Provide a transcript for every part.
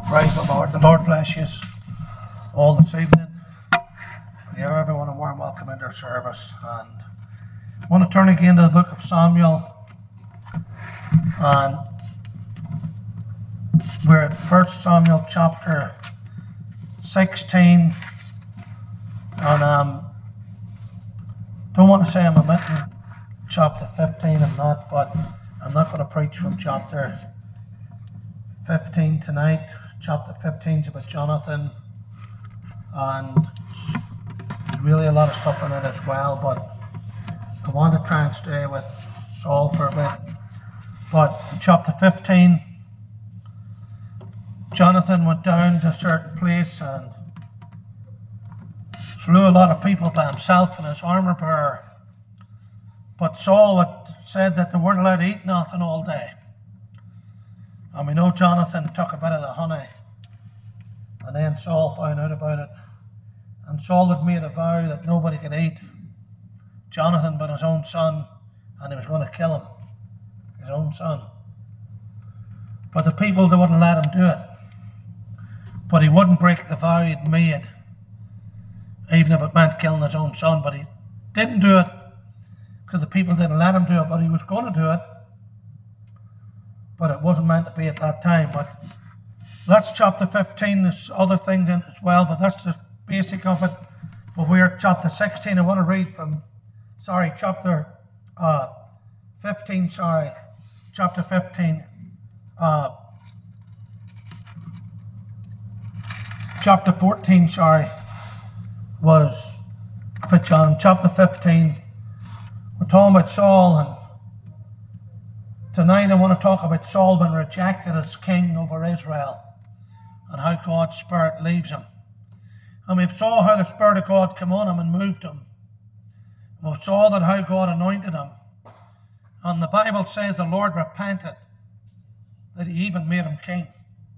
Praise the Lord. The Lord bless you all this evening. We give everyone a warm welcome into our service. And I want to turn again to the book of Samuel. And we're at 1 Samuel chapter 16. And don't want to say I'm omitting chapter 15. I'm not, but I'm not going to preach from chapter 15 tonight. Chapter 15 is about Jonathan, and there's really a lot of stuff in it as well, but I want to try and stay with Saul for a bit. But in chapter 15, Jonathan went down to a certain place and slew a lot of people by himself and his armor bearer. But Saul had said that they weren't allowed to eat nothing all day. And we know Jonathan took a bit of the honey. And then Saul found out about it. And Saul had made a vow that nobody could eat Jonathan but his own son. And he was going to kill him, his own son. But the people, they wouldn't let him do it. But he wouldn't break the vow he'd made, even if it meant killing his own son. But he didn't do it because the people didn't let him do it. But he was going to do it. But it wasn't meant to be at that time. But that's chapter 15. There's other things in it as well, but that's the basic of it. But we're at chapter 16. I want to read from, chapter 15, chapter 15. Chapter 14, was about John. Chapter 15, we're talking about Saul, and tonight I want to talk about Saul being rejected as king over Israel and how God's Spirit leaves him. And we saw how the Spirit of God came on him and moved him. And we saw that how God anointed him. And the Bible says the Lord repented that he even made him king.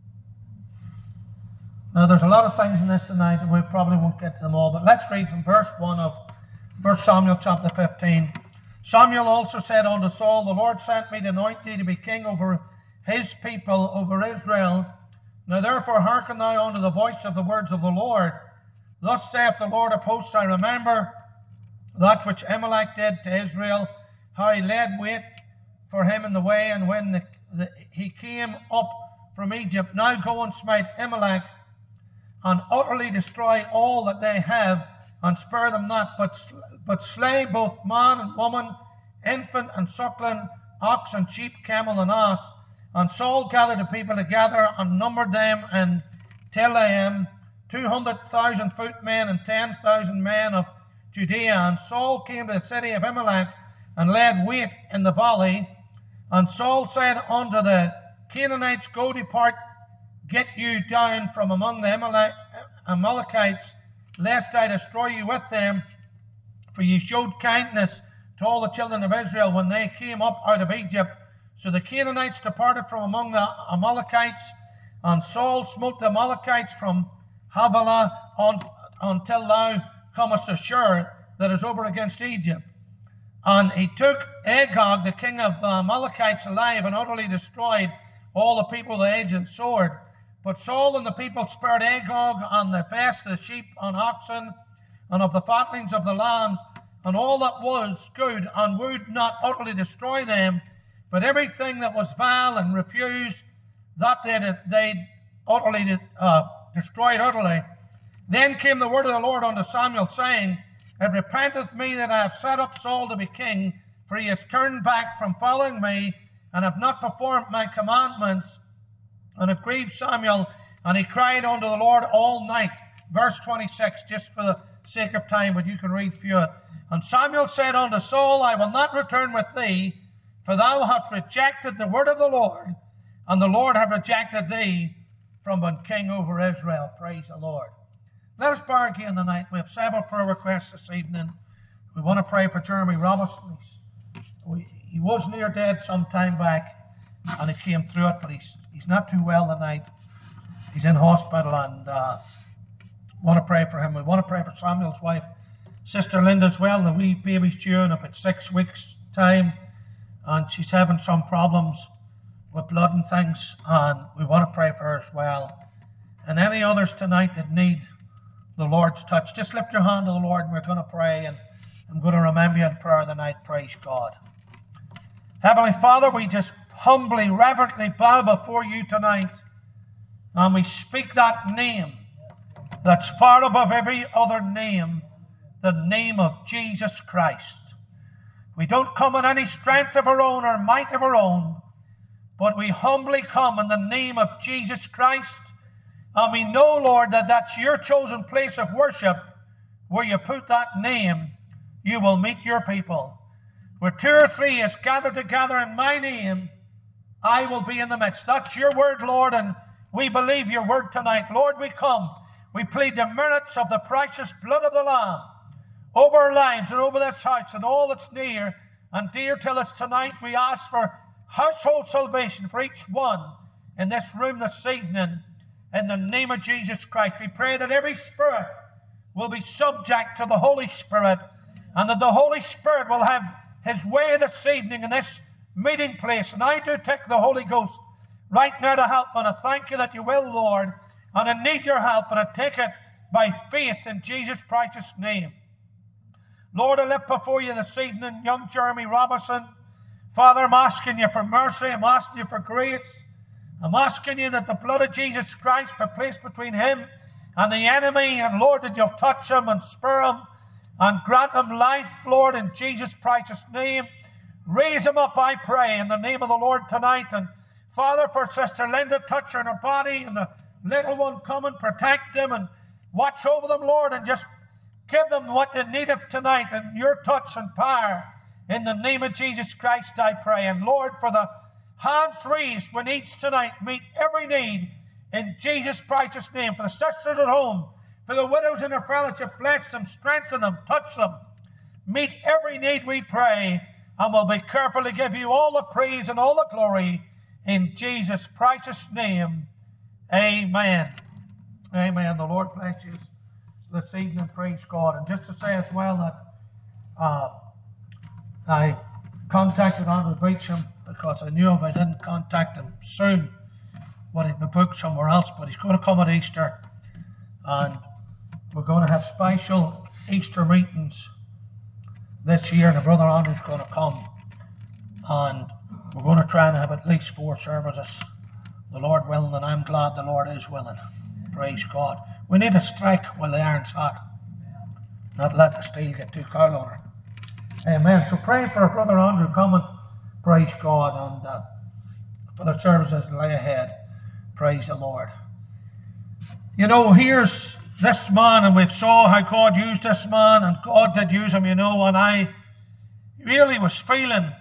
Now there's a lot of things in this tonight and we probably won't get to them all, but let's read from verse 1 of 1 Samuel chapter 15. Samuel also said unto Saul, the Lord sent me to anoint thee to be king over his people, over Israel. Now therefore hearken thou unto the voice of the words of the Lord. Thus saith the Lord of hosts, I remember that which Amalek did to Israel, how he laid wait for him in the way, and when he came up from Egypt. Now go and smite Amalek, and utterly destroy all that they have, and spare them not, but slay both man and woman, infant and suckling, ox and sheep, camel and ass. And Saul gathered the people together and numbered them in Telaim, 200,000 footmen and 10,000 men of Judea. And Saul came to the city of Amalek and laid wait in the valley. And Saul said unto the Canaanites, go depart, get you down from among the Amalekites, lest I destroy you with them. For ye showed kindness to all the children of Israel when they came up out of Egypt. So the Canaanites departed from among the Amalekites, and Saul smote the Amalekites from Havilah until thou comest to Shur, that is over against Egypt. And he took Agag, the king of the Amalekites, alive, and utterly destroyed all the people with the edge of the sword. But Saul and the people spared Agag and the best of the sheep and oxen, and of the fatlings of the lambs, and all that was good, and would not utterly destroy them, but everything that was vile and refused, that they utterly destroyed utterly. Then came the word of the Lord unto Samuel, saying, it repenteth me that I have set up Saul to be king, for he has turned back from following me, and have not performed my commandments. And it grieved Samuel, and he cried unto the Lord all night. Verse 26, just for the sake of time, but you can read through it. And Samuel said unto Saul, I will not return with thee, for thou hast rejected the word of the Lord, and the Lord hath rejected thee from being king over Israel. Praise the Lord. Let us bow again tonight. We have several prayer requests this evening. We want to pray for Jeremy Robinson. He was near dead some time back, and he came through it, but he's not too well tonight. He's in hospital, and want to pray for him. We want to pray for Samuel's wife, Sister Linda, as well. The wee baby's due in about 6 weeks' time, and she's having some problems with blood and things, and we want to pray for her as well. and any others tonight that need the Lord's touch, just lift your hand to the Lord and we're going to pray, and I'm going to remember you in prayer tonight. Praise God. Heavenly Father, we just humbly, reverently bow before you tonight, and we speak that name that's far above every other name, the name of Jesus Christ. We don't come in any strength of our own or might of our own, but we humbly come in the name of Jesus Christ. And we know, Lord, that that's your chosen place of worship. Where you put that name, you will meet your people. Where 2 or 3 is gathered together in my name, I will be in the midst. That's your word, Lord, and we believe your word tonight. Lord, we come. We plead the merits of the precious blood of the Lamb over our lives and over this house and all that's near and dear to us tonight. We ask for household salvation for each one in this room this evening. In the name of Jesus Christ, we pray that every spirit will be subject to the Holy Spirit, and that the Holy Spirit will have his way this evening in this meeting place. And I do take the Holy Ghost right now to help, and I thank you that you will, Lord, and I need your help, and I take it by faith in Jesus' precious name. Lord, I lift before you this evening young Jeremy Robinson. Father, I'm asking you for mercy. I'm asking you for grace. I'm asking you that the blood of Jesus Christ be placed between him and the enemy. And Lord, that you'll touch him and spur him and grant him life, Lord, in Jesus' precious name. Raise him up, I pray, in the name of the Lord tonight. And Father, for Sister Linda, touch her in her body and the little one coming, protect them and watch over them, Lord, and just give them what they need of tonight and your touch and power. In the name of Jesus Christ, I pray. And Lord, for the hands raised when needs tonight, meet every need in Jesus' precious name. For the sisters at home, for the widows in their fellowship, bless them, strengthen them, touch them. Meet every need, we pray, and we'll be careful to give you all the praise and all the glory in Jesus' precious name. Amen. Amen. The Lord bless you this evening. Praise God. And just to say as well that I contacted Andrew Beecham, because I knew if I didn't contact him soon, would he'd be booked somewhere else. But he's going to come at Easter, and we're going to have special Easter meetings this year, and Brother Andrew's going to come, and we're going to try and have at least 4 services, the Lord willing, and I'm glad the Lord is willing. Praise God. We need to strike while the iron's hot, not let the steel get too cold on her. Amen. So pray for Brother Andrew coming. Praise God. And for the services that lay ahead. Praise the Lord. You know, here's this man, and we've saw how God used this man, and God did use him, you know, and I really was feeling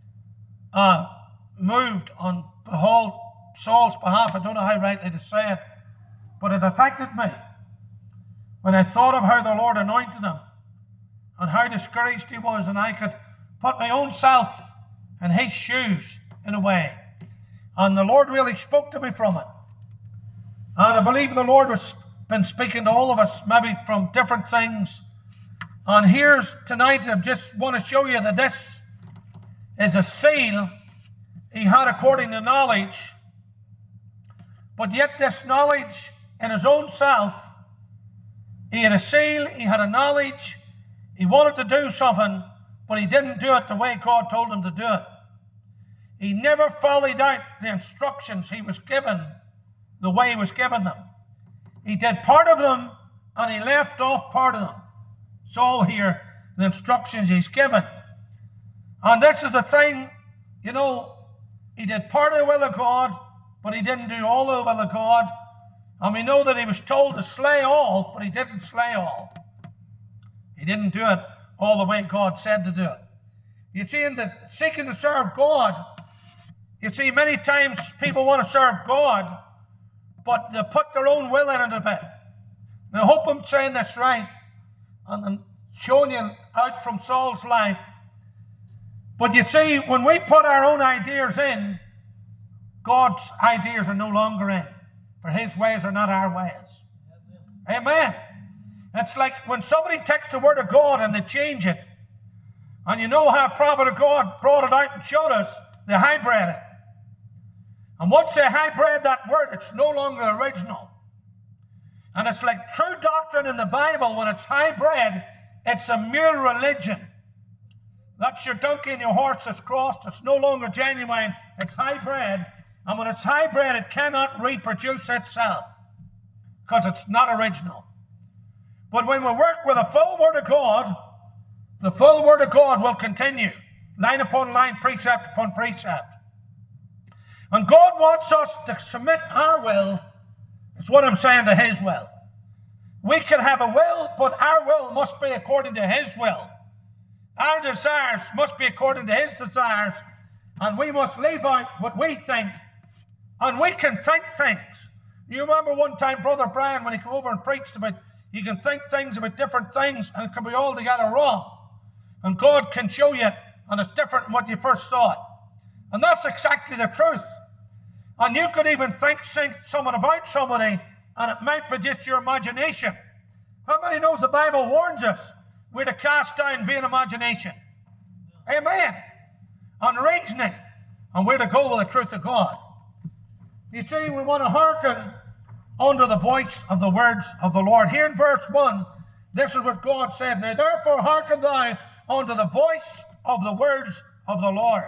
moved on Saul's behalf. I don't know how rightly to say it, but it affected me when I thought of how the Lord anointed him and how discouraged he was, and I could put my own self in his shoes in a way. And the Lord really spoke to me from it. And I believe the Lord has been speaking to all of us, maybe from different things. And here's tonight, I just want to show you that this is a seal he had according to knowledge. But yet this knowledge in his own self, he had a seal, he had a knowledge, he wanted to do something, but he didn't do it the way God told him to do it. He never followed out the instructions he was given the way he was given them. He did part of them, and he left off part of them. It's all here, the instructions he's given. And this is the thing, you know, he did part of the will of God, but he didn't do all of the will of God. And we know that he was told to slay all, but he didn't slay all. He didn't do it all the way God said to do it. You see, in the seeking to serve God, you see, many times people want to serve God, but they put their own will in it a bit. Now, I hope I'm saying this right, and I'm showing you out from Saul's life. But you see, when we put our own ideas in, God's ideas are no longer in. For his ways are not our ways. Amen. It's like when somebody takes the word of God and they change it. And you know how a prophet of God brought it out and showed us, they hybrid it. And once they hybrid that word, it's no longer original. And it's like true doctrine in the Bible. When it's hybrid, it's a mere religion. That's your donkey and your horse is crossed. It's no longer genuine. It's hybrid. And when it's hybrid, it cannot reproduce itself because it's not original. But when we work with the full Word of God, the full Word of God will continue, line upon line, precept upon precept. And God wants us to submit our will, it's what I'm saying, to His will. We can have a will, but our will must be according to His will. Our desires must be according to His desires, and we must leave out what we think, and we can think things. You remember one time Brother Brian, when he came over and preached about you can think things about different things, and it can be altogether wrong. And God can show you, and it's different from what you first thought. And that's exactly the truth. And you could even think something about somebody, and it might be just your imagination. How many knows the Bible warns us we're to cast down vain imagination? Amen. And reasoning. And we're to go with the truth of God. You see, we want to hearken unto the voice of the words of the Lord. Here in verse 1, this is what God said. Now therefore hearken thou unto the voice of the words of the Lord.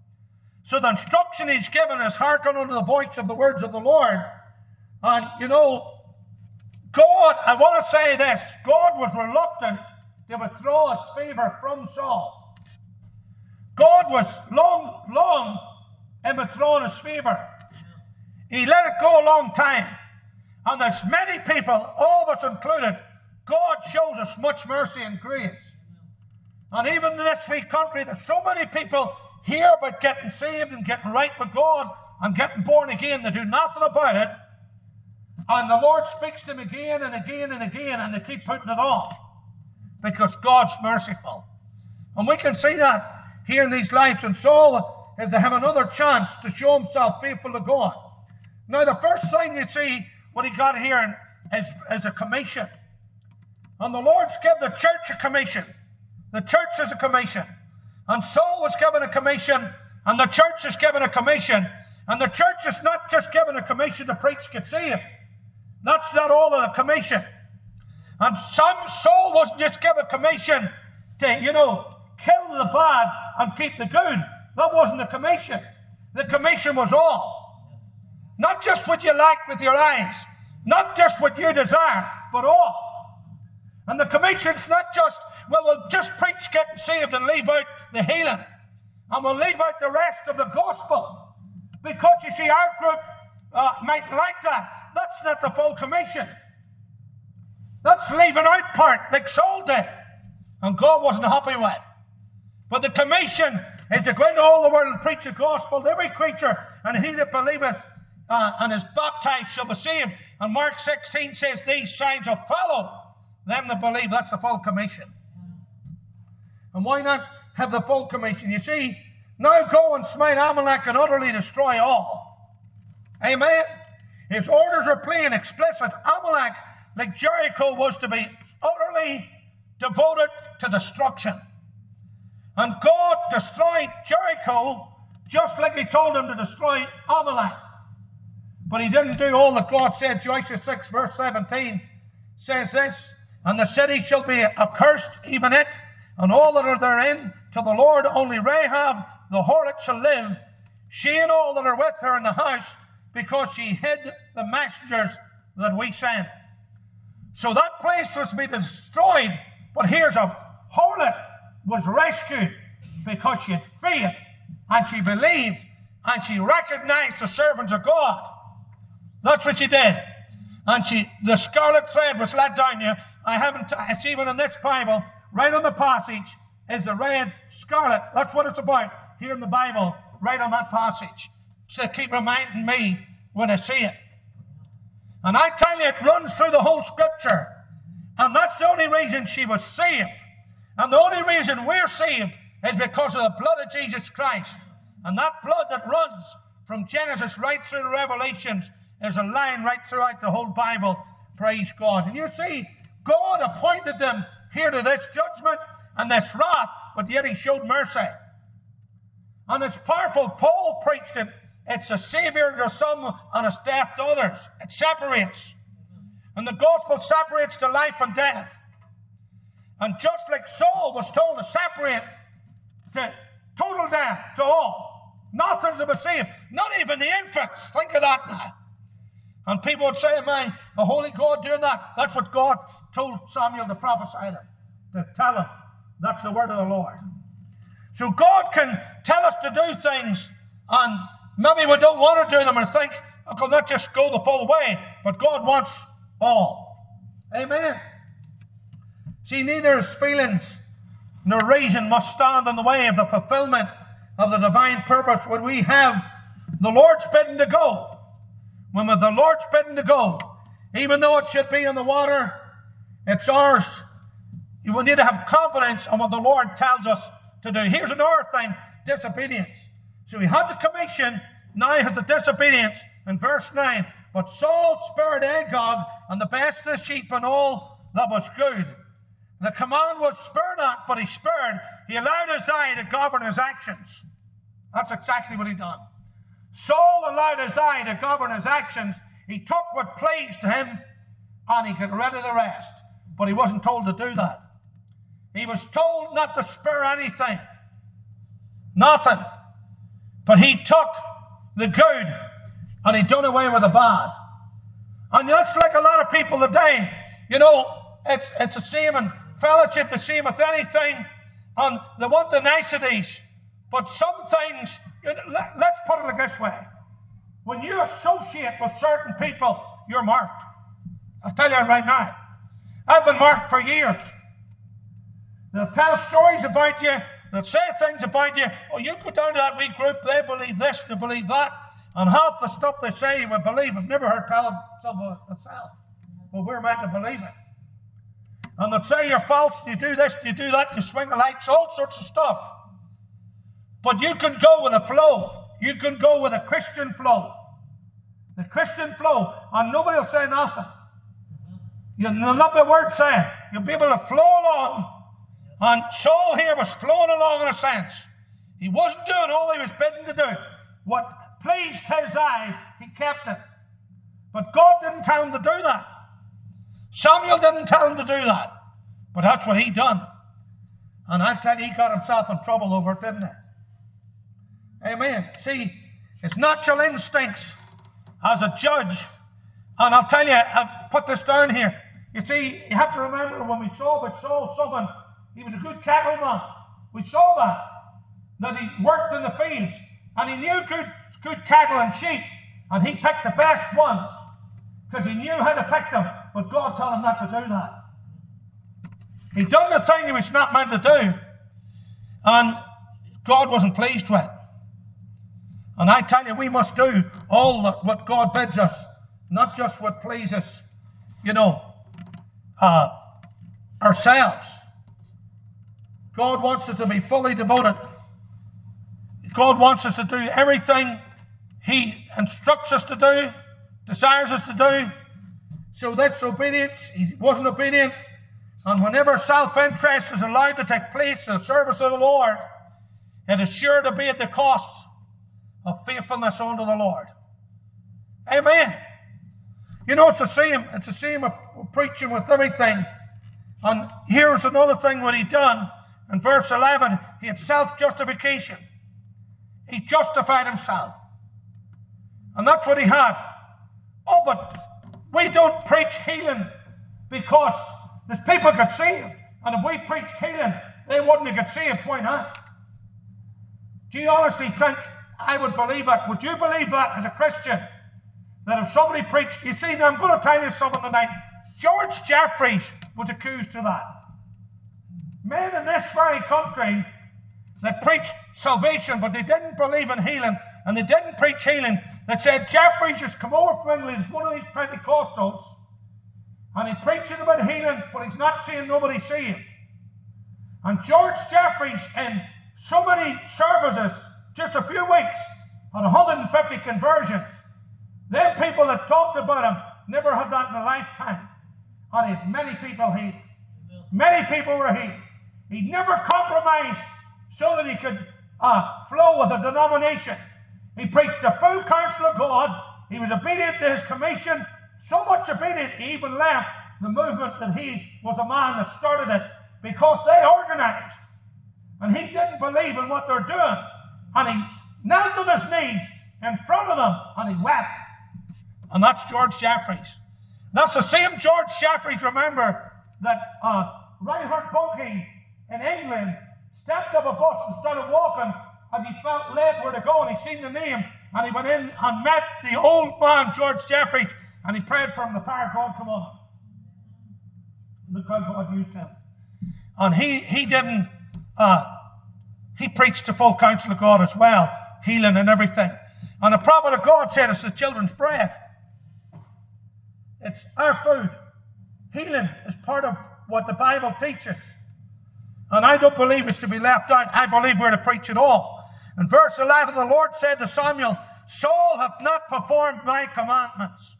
So the instruction He's given is hearken unto the voice of the words of the Lord. And you know, God, I want to say this, God was reluctant to withdraw His favor from Saul. God was long in withdrawing His favor. He let it go a long time. And there's many people, all of us included, God shows us much mercy and grace. And even in this wee country, there's so many people hear about getting saved and getting right with God and getting born again. They do nothing about it. And the Lord speaks to them again and again and again, and they keep putting it off because God's merciful. And we can see that here in these lives. And Saul is to have another chance to show himself faithful to God. Now, the first thing you see, what he got here is a commission. And the Lord's given the church a commission. The church is a commission. And Saul was given a commission, and the church is given a commission. And the church is not just given a commission to preach, get saved. That's not all of the commission. And Saul wasn't just given a commission to, kill the bad and keep the good. That wasn't the commission. The commission was all. Not just what you like with your eyes. Not just what you desire, but all. And the commission's not just, we'll just preach getting saved and leave out the healing. And we'll leave out the rest of the gospel. Because you see, our group might like that. That's not the full commission. That's leaving out part like Saul did. And God wasn't happy with. But the commission is to go into all the world and preach the gospel to every creature, and he that believeth and is baptized shall be saved. And Mark 16 says these signs will follow them that believe. That's the full commission. And why not have the full commission? You see, now go and smite Amalek and utterly destroy all. Amen? His orders are plain, explicit. Amalek, like Jericho, was to be utterly devoted to destruction. And God destroyed Jericho just like He told him to destroy Amalek. But He didn't do all that God said. Joshua 6 verse 17 says this, and the city shall be accursed, even it, and all that are therein, to the Lord. Only Rahab the harlot shall live, she and all that are with her in the house, because she hid the messengers that we sent. So that place was to be destroyed, but here's a harlot was rescued because she had faith and she believed and she recognized the servants of God. That's what she did. And the scarlet thread was let down you. It's even in this Bible, right on the passage is the red scarlet. That's what it's about here in the Bible, right on that passage. So keep reminding me when I see it. And I tell you, it runs through the whole scripture. And that's the only reason she was saved. And the only reason we're saved is because of the blood of Jesus Christ. And that blood that runs from Genesis right through to Revelations is a line right throughout the whole Bible. Praise God. And you see, God appointed them here to this judgment and this wrath, but yet He showed mercy. And it's powerful. Paul preached it. It's a savior to some and it's death to others. It separates. And the gospel separates to life and death. And just like Saul was told to separate to total death to all, nothing's to be saved, not even the infants. Think of that now. And people would say, "Am a holy God doing that?" That's what God told Samuel to prophesy to tell him. That's the word of the Lord. So God can tell us to do things, and maybe we don't want to do them and think, "I can not just go the full way," but God wants all. Amen. See, neither his feelings nor reason must stand in the way of the fulfillment of the divine purpose when we have the Lord's bidding to go. When with the Lord's bidding to go, even though it should be in the water, it's ours. We need to have confidence in what the Lord tells us to do. Here's another thing, disobedience. So he had the commission, now he has the disobedience in verse 9. But Saul spared Agag and the best of the sheep and all that was good. The command was spare not, but he spared. He allowed his eye to govern his actions. That's exactly what he done. Saul allowed his eye to govern his actions. He took what pleased him and he got rid of the rest. But he wasn't told to do that. He was told not to spare anything. Nothing. But he took the good and he done away with the bad. And that's like a lot of people today. You know, it's the same in fellowship, the same with anything. And they want the niceties. But some things, let's put it like this way. When you associate with certain people, you're marked. I'll tell you right now. I've been marked for years. They'll tell stories about you. They'll say things about you. Oh, you go down to that wee group, they believe this, they believe that. And half the stuff they say you would believe. I've never heard tell some of it myself. But we're meant to believe it. And they'll say you're false, you do this, you do that, you swing the lights, all sorts of stuff. But you can go with a flow. You can go with a Christian flow. The Christian flow, and nobody will say nothing. You'll not be a word saying. You'll be able to flow along. And Saul here was flowing along in a sense. He wasn't doing all he was bidden to do. What pleased his eye, he kept it. But God didn't tell him to do that. Samuel didn't tell him to do that. But that's what he done. And I'll tell you, he got himself in trouble over it, didn't he? Amen. See, it's natural instincts as a judge. And I'll tell you, I've put this down here. You see, you have to remember when we saw about Saul Southern, he was a good cattleman. We saw that he worked in the fields and he knew good cattle and sheep, and he picked the best ones because he knew how to pick them, but God told him not to do that. He done the thing he was not meant to do, and God wasn't pleased with it. And I tell you, we must do all what God bids us, not just what pleases, ourselves. God wants us to be fully devoted. God wants us to do everything he instructs us to do, desires us to do. So that's obedience. He wasn't obedient. And whenever self-interest is allowed to take place in the service of the Lord, it is sure to be at the cost of faithfulness unto the Lord. Amen. It's the same. It's the same of preaching with everything. And here's another thing what he done. In verse 11, he had self-justification. He justified himself. And that's what he had. Oh, but we don't preach healing because there's people get saved. And if we preached healing, they wouldn't have got saved. Why not? Do you honestly think I would believe that? Would you believe that as a Christian? That if somebody preached, you see, now I'm going to tell you something tonight. George Jeffreys was accused of that. Men in this very country that preached salvation, but they didn't believe in healing, and they didn't preach healing, that said Jeffreys has come over from England, he's one of these Pentecostals, and he preaches about healing, but he's not seeing nobody saved. And George Jeffreys, in so many services, just a few weeks, had 150 conversions. Them people that talked about him never had that in a lifetime. And he had many people healed. Many people were healed. He never compromised so that he could flow with a denomination. He preached the full counsel of God. He was obedient to his commission. so much obedient, he even left the movement that he was a man that started it, because they organized. And he didn't believe in what they're doing. And he knelt on his knees in front of them and he wept. And that's George Jeffreys. That's the same George Jeffreys, remember, that Reinhard Bonnke in England stepped off a bus and started walking as he felt led where to go, and he seen the name, and he went in and met the old man, George Jeffreys, and he prayed for him. The power of God come on him. Look how God used him. And he didn't, he preached the full counsel of God as well, healing and everything. And the prophet of God said it's the children's bread. It's our food. Healing is part of what the Bible teaches. And I don't believe it's to be left out. I believe we're to preach it all. In verse 11, the Lord said to Samuel, Saul hath not performed my commandments.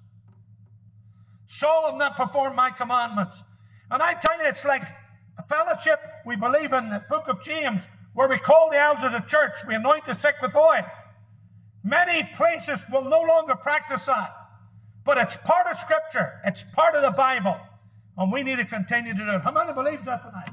Saul hath not performed my commandments. And I tell you, it's like a fellowship we believe in the book of James, where we call the elders of the church, we anoint the sick with oil. Many places will no longer practice that. But it's part of Scripture. It's part of the Bible. And we need to continue to do it. How many believes that tonight?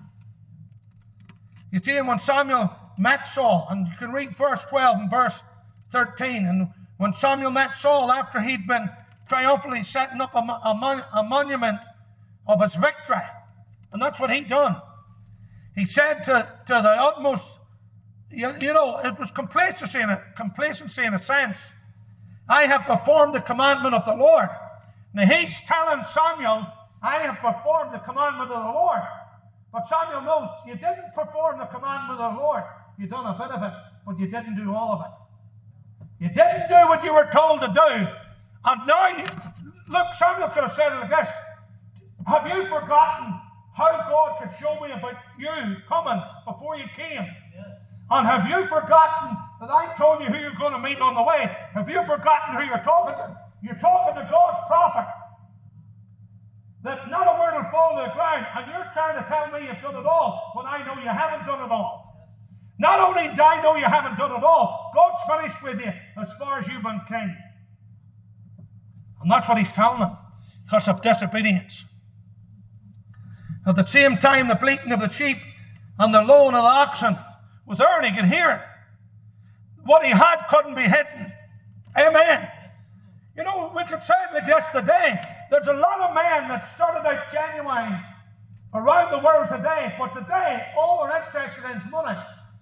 You see, when Samuel met Saul, and you can read verse 12 and verse 13, and when Samuel met Saul after he'd been triumphantly setting up a monument of his victory, and that's what he done. He said to the utmost, you know, it was complacency in a sense. I have performed the commandment of the Lord. Now he's telling Samuel, I have performed the commandment of the Lord. But Samuel knows you didn't perform the commandment of the Lord. You done a bit of it, but you didn't do all of it. You didn't do what you were told to do. And now, look, Samuel could have said it like this. Have you forgotten how God could show me about you coming before you came? Yes. And have you forgotten that I told you who you're going to meet on the way? Have you forgotten who you're talking to? You're talking to God's prophet. That not a word will fall to the ground, and you're trying to tell me you've done it all when I know you haven't done it all. Not only do I know you haven't done it all, God's finished with you as far as you've been king. And that's what he's telling them, because of disobedience. At the same time, the bleating of the sheep and the lowing of the oxen was there, and he could hear it. What he had couldn't be hidden. Amen. You know, we could say it like this today. There's a lot of men that started out genuine around the world today, but today all they're interested in is money.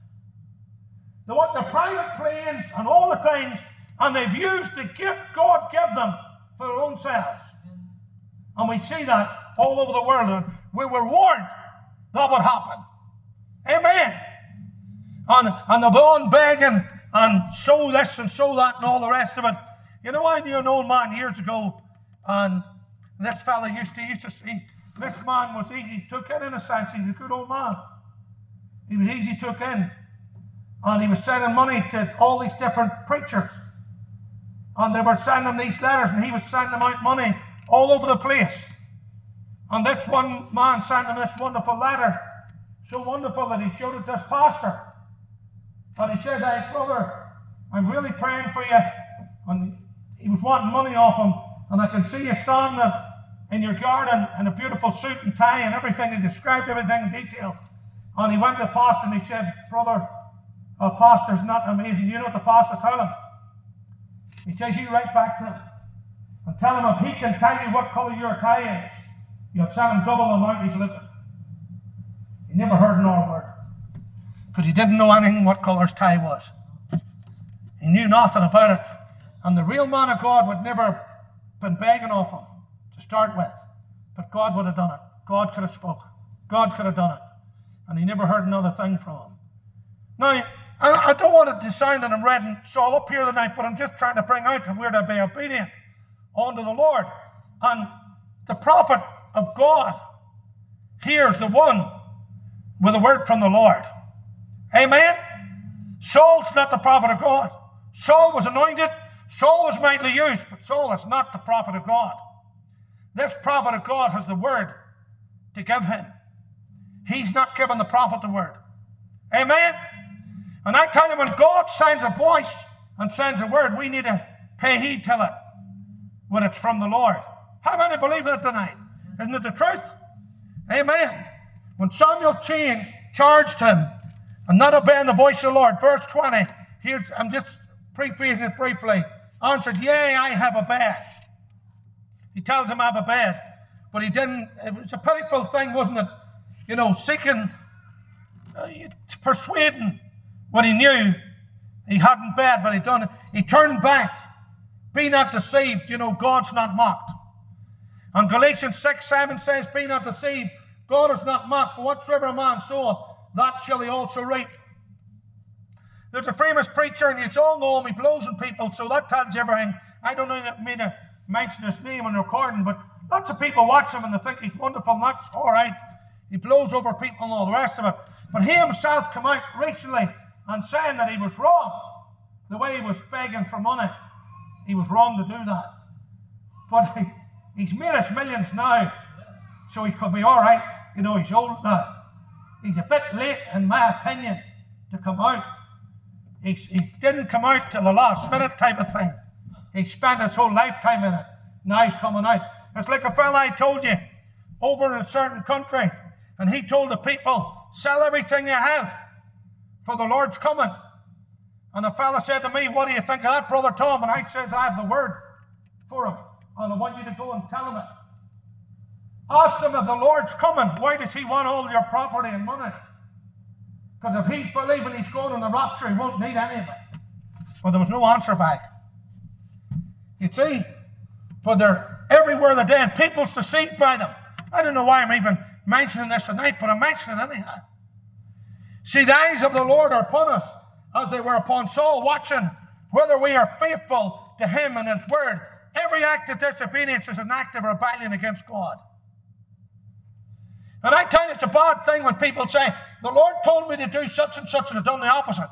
They want their private planes and all the things, and they've used the gift God gave them for their own selves. And we see that all over the world, and we were warned that would happen. Amen. And they'll go on begging and sow this and sow that and all the rest of it. You know, I knew an old man years ago, and this fella used to see, this man was easy took in a sense. He's a good old man. He was easy took in. And he was sending money to all these different preachers. And they were sending him these letters, and he was sending them out money all over the place. And this one man sent him this wonderful letter, so wonderful that he showed it to his pastor. And he said, hey, brother, I'm really praying for you. And he was wanting money off him. And I can see you standing in your garden in a beautiful suit and tie and everything. He described everything in detail. And he went to the pastor and he said, brother, pastor's not amazing. You know what the pastor told him? He says, you write back to him and tell him if he can tell you what colour your tie is, you'll send him double the amount he's looking. He never heard another word, because he didn't know anything what colour his tie was. He knew nothing about it. And the real man of God would never have been begging off him to start with. But God would have done it. God could have spoken. God could have done it. And he never heard another thing from him. Now, I don't want to sound that I'm reading Saul up here tonight, but I'm just trying to bring out that we're to be obedient unto the Lord. And the prophet of God hears the one with a word from the Lord. Amen? Saul's not the prophet of God. Saul was anointed. Saul was mightily used, but Saul is not the prophet of God. This prophet of God has the word to give him. He's not giving the prophet the word. Amen? And I tell you, when God sends a voice and sends a word, we need to pay heed to it when it's from the Lord. How many believe that tonight? Isn't it the truth? Amen. When Samuel charged him and not obeying the voice of the Lord, verse 20, I'm just prefacing it briefly, answered, yea, I have a bed. He tells him I have a bed, but he didn't. It was a pitiful thing, wasn't it? You know, seeking, persuading what he knew he hadn't bed, but he done it. He turned back. Be not deceived. You know, God's not mocked. And Galatians 6:7 says, be not deceived. God is not mocked. For whatsoever a man soweth, that shall he also reap. There's a famous preacher, and you all know him. He blows on people, so that tells you everything. I don't mean to mention his name on the recording, but lots of people watch him and they think he's wonderful, and that's all right. He blows over people and all the rest of it. But he himself came out recently and saying that he was wrong. The way he was begging for money, he was wrong to do that. But he's made his millions now, so he could be all right. You know, he's old now. He's a bit late, in my opinion, to come out. He didn't come out till the last minute type of thing. He spent his whole lifetime in it. Now he's coming out. It's like a fella I told you over in a certain country, and he told the people, sell everything you have, for the Lord's coming. And the fella said to me, what do you think of that, Brother Tom? And I says, I have the word for him, and I want you to go and tell him it. Ask him if the Lord's coming, why does he want all your property and money? Because if he's believing he's going on the rapture, he won't need any of it. Well, there was no answer back. You see? But they're everywhere the day, and people's deceived by them. I don't know why I'm even mentioning this tonight, but I'm mentioning it anyhow. See, the eyes of the Lord are upon us, as they were upon Saul, watching whether we are faithful to him and his word. Every act of disobedience is an act of rebellion against God. And I tell you, it's a bad thing when people say, the Lord told me to do such and such, and I've done the opposite.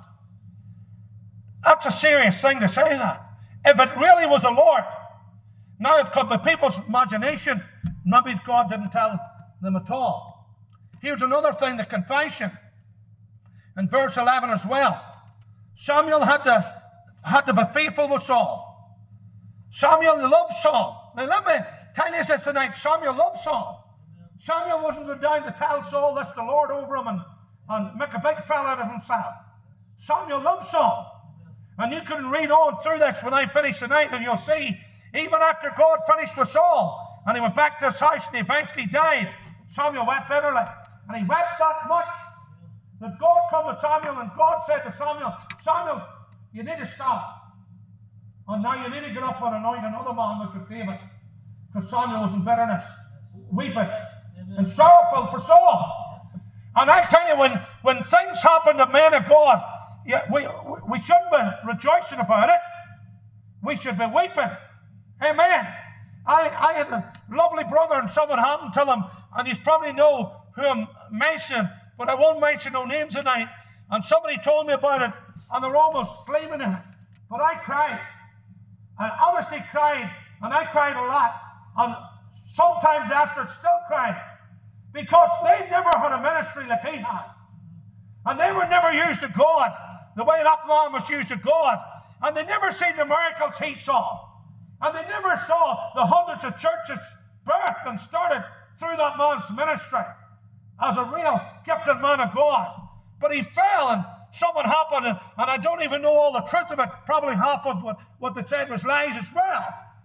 That's a serious thing to say that. If it really was the Lord, now it could be people's imagination. Maybe God didn't tell them at all. Here's another thing, the confession. In verse 11 as well. Samuel had to be faithful with Saul. Samuel loved Saul. Now let me tell you this tonight. Samuel loved Saul. Samuel wasn't going down to tell Saul this, the Lord over him, and make a big fella out of himself. Samuel loved Saul. And you can read on through this when I finish tonight, and you'll see, even after God finished with Saul, and he went back to his house and he eventually died, Samuel wept bitterly. And he wept that much that God came to Samuel, and God said to Samuel, Samuel, you need to stop. And now you need to get up and anoint another man, which was David. Because Samuel was in bitterness, weeping, and sorrowful for Saul. And I tell you, when things happen to men of God, we shouldn't be rejoicing about it. We should be weeping. Amen. I had a lovely brother, and something happened to him, and you probably know who I'm mentioning, but I won't mention no names tonight. And somebody told me about it, and they're almost flaming in it. But I cried. I honestly cried, and I cried a lot. And sometimes after, still cried. Because they never had a ministry like he had. And they were never used to God the way that man was used to God. And they never seen the miracles he saw. And they never saw the hundreds of churches birthed and started through that man's ministry as a real gifted man of God. But he fell, and something happened, and I don't even know all the truth of it. Probably half of what they said was lies as well.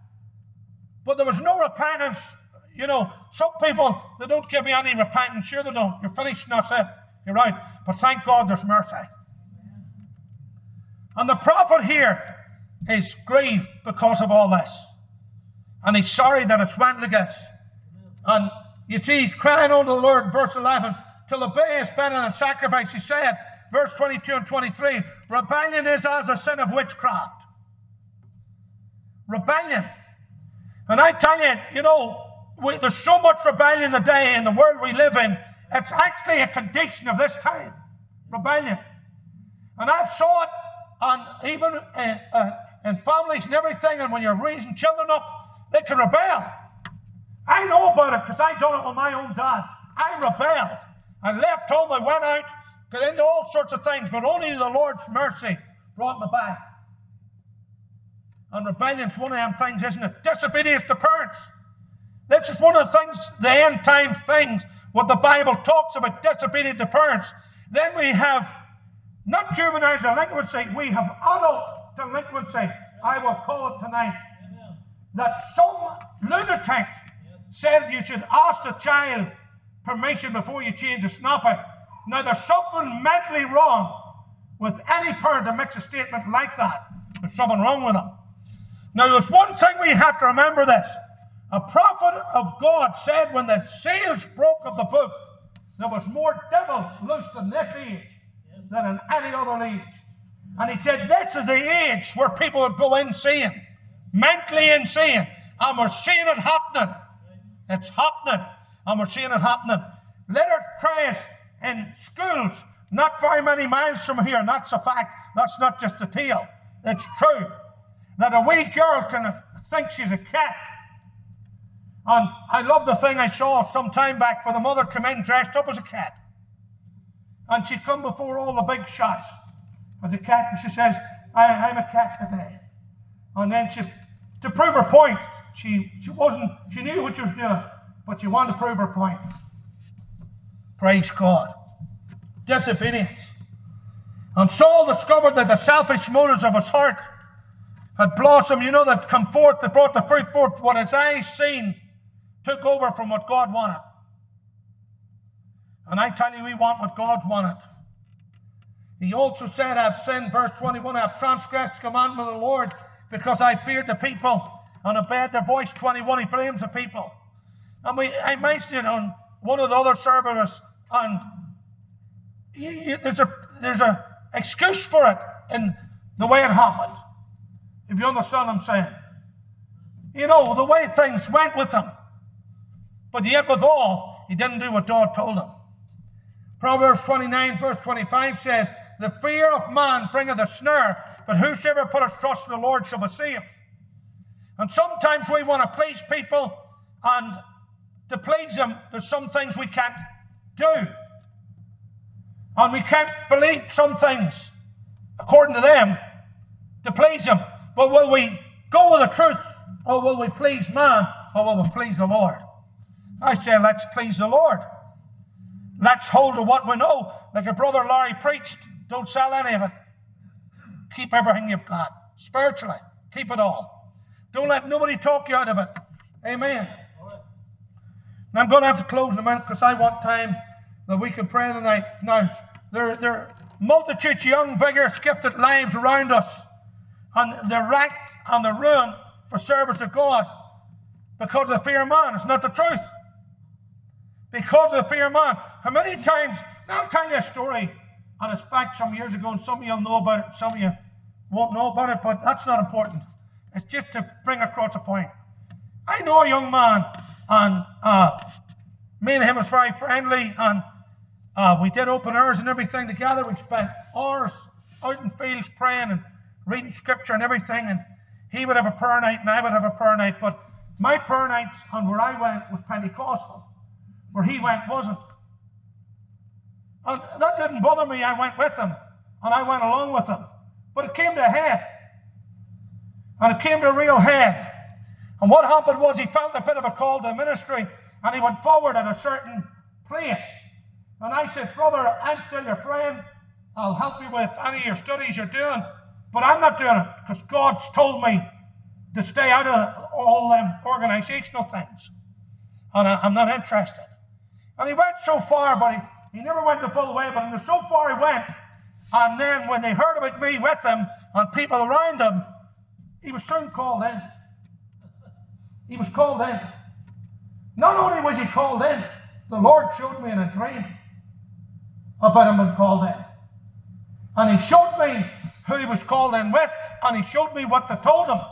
But there was no repentance. You know, some people, they don't give you any repentance. Sure they don't. You're finished, and that's it. You're right. But thank God there's mercy. And the prophet here is grieved because of all this. And he's sorry that it's went like this. And you see, he's crying unto the Lord in verse 11, till obey is better than sacrifice. He said, verse 22 and 23, rebellion is as a sin of witchcraft. Rebellion. And I tell you, you know, there's so much rebellion today in the world we live in. It's actually a condition of this time. Rebellion. And I've saw it on even in families and everything, and when you're raising children up, they can rebel. I know about it because I done it with my own dad. I rebelled. I left home, I went out, got into all sorts of things, but only the Lord's mercy brought me back. And rebellion's one of them things, isn't it? Disobedience to parents. This is one of the things, the end time things, what the Bible talks about, disobedient to parents. Then we have not juvenile delinquency, we have adult delinquency, I will call it tonight. That some lunatic said you should ask the child permission before you change a snappy. Now there's something mentally wrong with any parent that makes a statement like that. There's something wrong with them. Now there's one thing we have to remember this. A prophet of God said when the seals broke of the book, there was more devils loosed in this age than in any other age. And he said this is the age where people would go insane, mentally insane. And we're seeing it happening. It's happening. And we're seeing it happening. Litter trays in schools, not very many miles from here. And that's a fact. That's not just a tale. It's true. That a wee girl can think she's a cat. And I love the thing I saw some time back where the mother came in dressed up as a cat. And she'd come before all the big shots as a cat, and she says, I'm a cat today. And then to prove her point, she knew what she was doing, but she wanted to prove her point. Praise God. Disobedience. And Saul discovered that the selfish motives of his heart had blossomed, that come forth, that brought the fruit forth, what his eyes seen took over from what God wanted. And I tell you, we want what God wanted. He also said, I've sinned, verse 21, I've transgressed the commandment of the Lord because I feared the people and obeyed their voice. 21, he blames the people. And I mentioned it on one of the other services, and there's a excuse for it in the way it happened. If you understand what I'm saying. The way things went with him. But yet withal, he didn't do what God told him. Proverbs 29, verse 25 says, the fear of man bringeth a snare, but whosoever putteth trust in the Lord shall be safe. And sometimes we want to please people, and to please them, there's some things we can't do. And we can't believe some things, according to them, to please them. But will we go with the truth, or will we please man, or will we please the Lord? I say, let's please the Lord. Let's hold to what we know. Like a brother Larry preached, don't sell any of it. Keep everything you've got. Spiritually, keep it all. Don't let nobody talk you out of it. Amen. And I'm going to have to close in a minute because I want time that we can pray tonight. Now, there are multitudes of young, vigorous, gifted lives around us, and they're racked and they're ruined for service of God because of the fear of man. It's not the truth. Because of the fear of man. How many times, I'll tell you a story, and it's back some years ago, and some of you will know about it, some of you won't know about it, but that's not important. It's just to bring across a point. I know a young man, and me and him was very friendly, and we did open hours and everything together. We spent hours out in fields praying and reading scripture and everything, and he would have a prayer night and I would have a prayer night, but my prayer nights and where I went was Pentecostal. Where he went wasn't. And that didn't bother me. I went with him, and I went along with him. But it came to a head. And it came to a real head. And what happened was he felt a bit of a call to ministry, and he went forward at a certain place. And I said, brother, I'm still your friend. I'll help you with any of your studies you're doing. But I'm not doing it because God's told me to stay out of all them organizational things. And I'm not interested. And he went so far, but he never went the full way, but so far he went. And then when they heard about me with him and people around him, he was soon called in. He was called in. Not only was he called in, the Lord showed me in a dream about him being called in. And he showed me who he was called in with, and he showed me what they told him.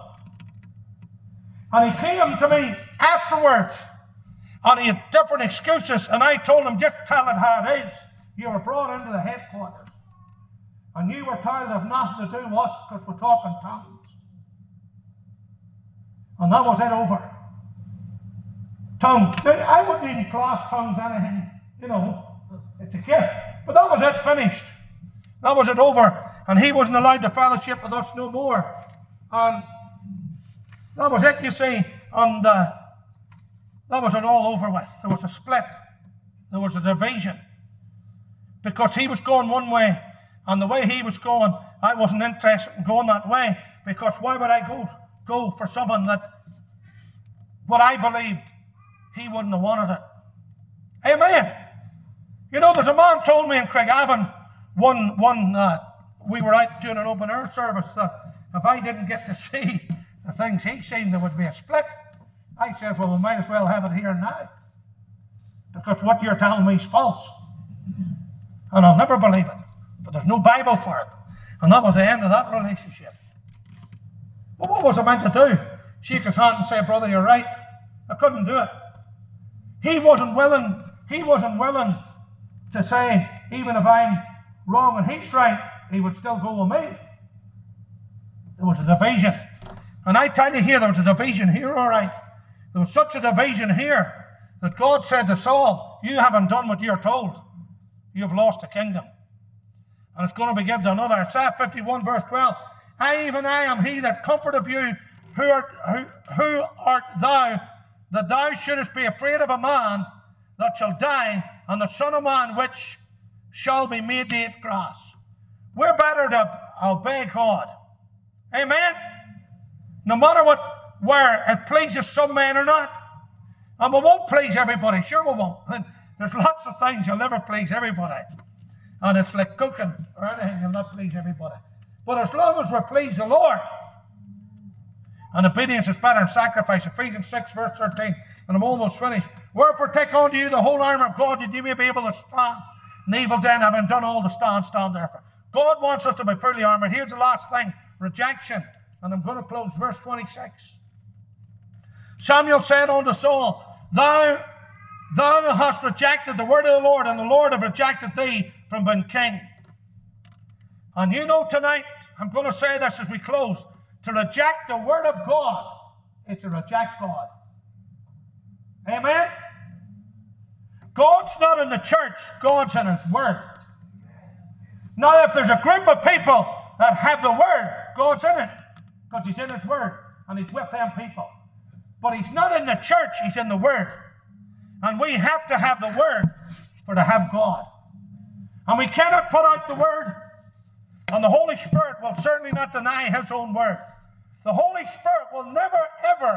And he came to me afterwards, and he had different excuses, and I told him, just tell it how it is. You were brought into the headquarters, and you were told to have nothing to do with us because we're talking tongues. And that was it over. Tongues. I wouldn't even class tongues anything, it's a gift. But that was it, finished. That was it over. And he wasn't allowed to fellowship with us no more. And that was it, you see. And that that was it all over with. There was a split. There was a division. Because he was going one way, and the way he was going, I wasn't interested in going that way, because why would I go for someone that what I believed he wouldn't have wanted it? Amen. You know, there's a man told me in Craigavon, we were out doing an open air service, that if I didn't get to see the things he seen, there would be a split. I said, well, we might as well have it here now, because what you're telling me is false. And I'll never believe it, for there's no Bible for it. And that was the end of that relationship. But what was I meant to do? Shake his hand and say, brother, you're right. I couldn't do it. He wasn't willing to say, even if I'm wrong and he's right, he would still go with me. There was a division. And I tell you here, there was a division here, all right. There was such a division here that God said to Saul, you haven't done what you're told. You've lost the kingdom. And it's going to be given to another. Isaiah 51 verse 12. Even I am he that comforteth you. Who art thou, that thou shouldest be afraid of a man that shall die, and the Son of Man which shall be made to eat grass? We're better to obey God. Amen? No matter where it pleases some men or not. And we won't please everybody. Sure we won't. There's lots of things you'll never please everybody. And it's like cooking or anything, you'll not please everybody. But as long as we please the Lord, and obedience is better than sacrifice. Ephesians 6 verse 13. And I'm almost finished. Wherefore take unto you the whole armour of God, that you may be able to stand in evil day, having done all to stand therefore. God wants us to be fully armoured. Here's the last thing. Rejection. And I'm going to close verse 26. Samuel said unto Saul, Thou hast rejected the word of the Lord, and the Lord have rejected thee from being king. And you know tonight, I'm going to say this as we close, to reject the word of God is to reject God. Amen? God's not in the church, God's in his word. Now, if there's a group of people that have the word, God's in it, because he's in his word, and he's with them people. But he's not in the church, he's in the word. And we have to have the word for to have God. And we cannot put out the word, and the Holy Spirit will certainly not deny his own word. The Holy Spirit will never, ever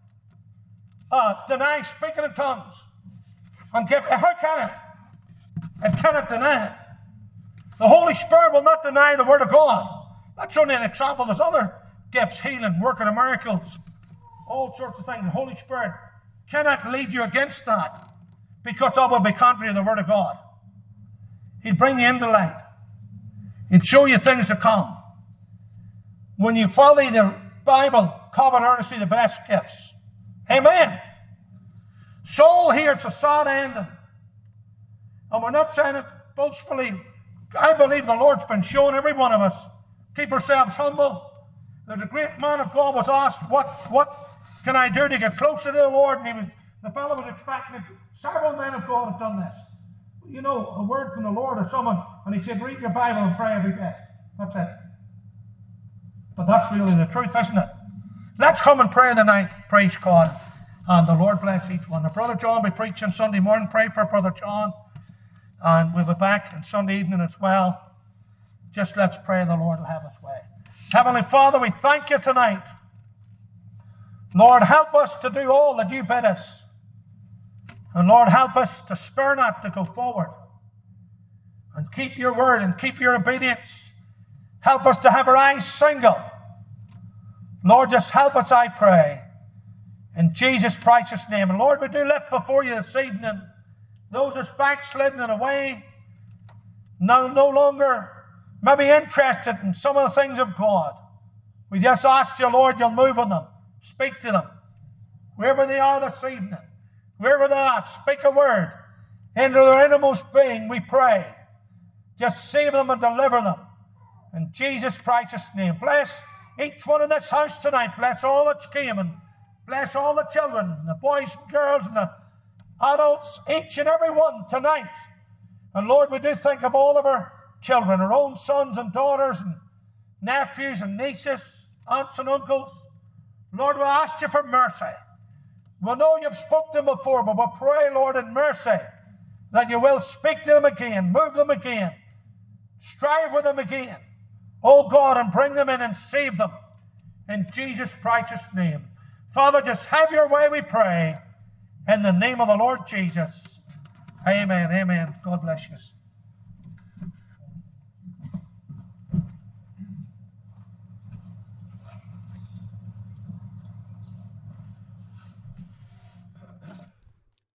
deny speaking in tongues. And how can it? It cannot deny it. The Holy Spirit will not deny the word of God. That's only an example. There's other gifts, healing, working of miracles, all sorts of things. The Holy Spirit cannot lead you against that, because that will be contrary to the word of God. He'd bring you into light. He'd show you things to come. When you follow the Bible, covet earnestly the best gifts. Amen. Saul here, it's a sad ending. And we're not saying it boastfully. I believe the Lord's been showing every one of us. Keep ourselves humble. There's a great man of God was asked, what can I do to get closer to the Lord? And the fellow was expecting it. Several men of God have done this. You know, a word from the Lord or someone, and he said, read your Bible and pray every day. That's it. But that's really the truth, isn't it? Let's come and pray tonight. Praise God. And the Lord bless each one. Now, Brother John will be preaching Sunday morning. Pray for Brother John. And we'll be back on Sunday evening as well. Just let's pray the Lord will have his way. Heavenly Father, we thank you tonight. Lord, help us to do all that you bid us. And Lord, help us to spare not to go forward. And keep your word and keep your obedience. Help us to have our eyes single. Lord, just help us, I pray. In Jesus' precious name. And Lord, we do lift before you this evening those that's backslidden and away, no longer maybe interested in some of the things of God. We just ask you, Lord, you'll move on them. Speak to them. Wherever they are this evening, wherever they're at, speak a word into their innermost being, we pray. Just save them and deliver them. In Jesus' precious name. Bless each one in this house tonight. Bless all that's came, and bless all the children, the boys and girls and the adults, each and every one tonight. And Lord, we do think of all of our children, our own sons and daughters and nephews and nieces, aunts and uncles. Lord, we ask you for mercy. We know you've spoken to them before, but we pray, Lord, in mercy, that you will speak to them again, move them again, strive with them again, oh God, and bring them in and save them in Jesus' precious name. Father, just have your way, we pray, in the name of the Lord Jesus. Amen, amen. God bless you.